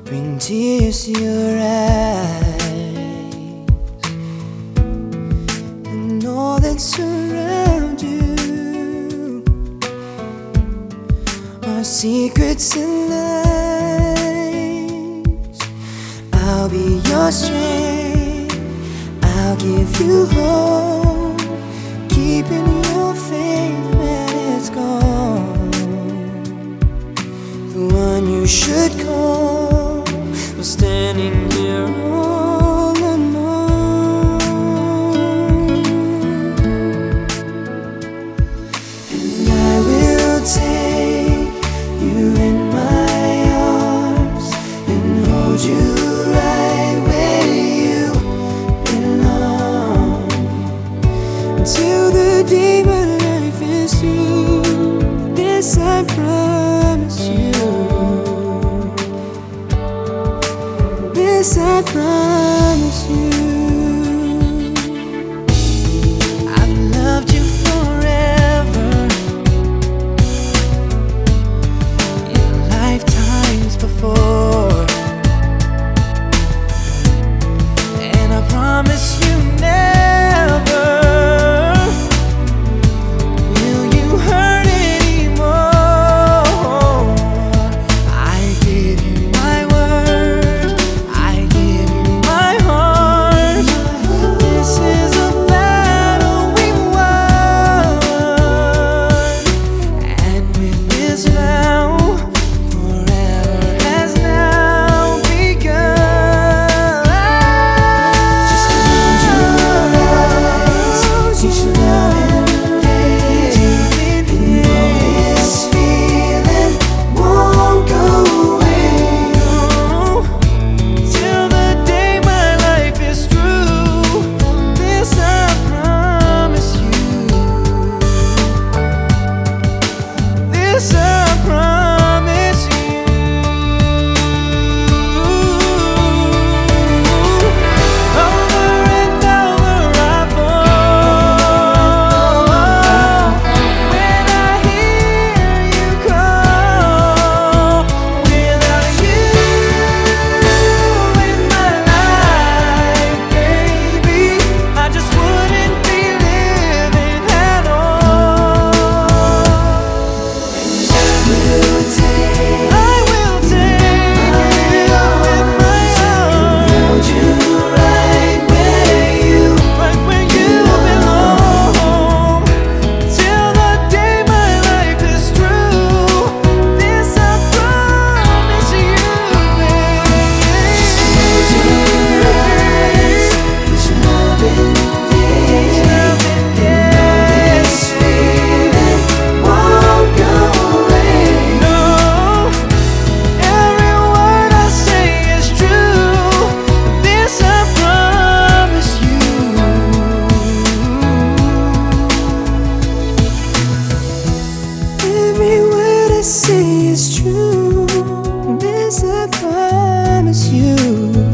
bring tears to your eyes, and all that surround you are secrets and lies. I'll be your strength, I'll give you hope, keeping your faith when it's gone. The one you should call was standing here all alone. And I will take you in my arms and hold you right where you belong, until the day my life is through. This I promise you. This I promise you. I've loved you forever, in lifetimes before, and I promise you never will you hurt anymore. I give you my word, I give you my heart. This is a battle we won, and with this vow, forever has now begun. Just close your eyes, each loving day, and know this feeling won't go away. Till the day my life is through. This I promise you. This I promise you. Over and over I fall when I hear you call. Without you in my life, baby, I just wouldn't be living at all. I will take you in my arms, hold you right where you belong, till the day my life is through. This I promise you, baby. Just close your eyes, each loving day, this feeling won't go away. No, every word I say is true. This I promise you. Every word I say is true. This I promise you.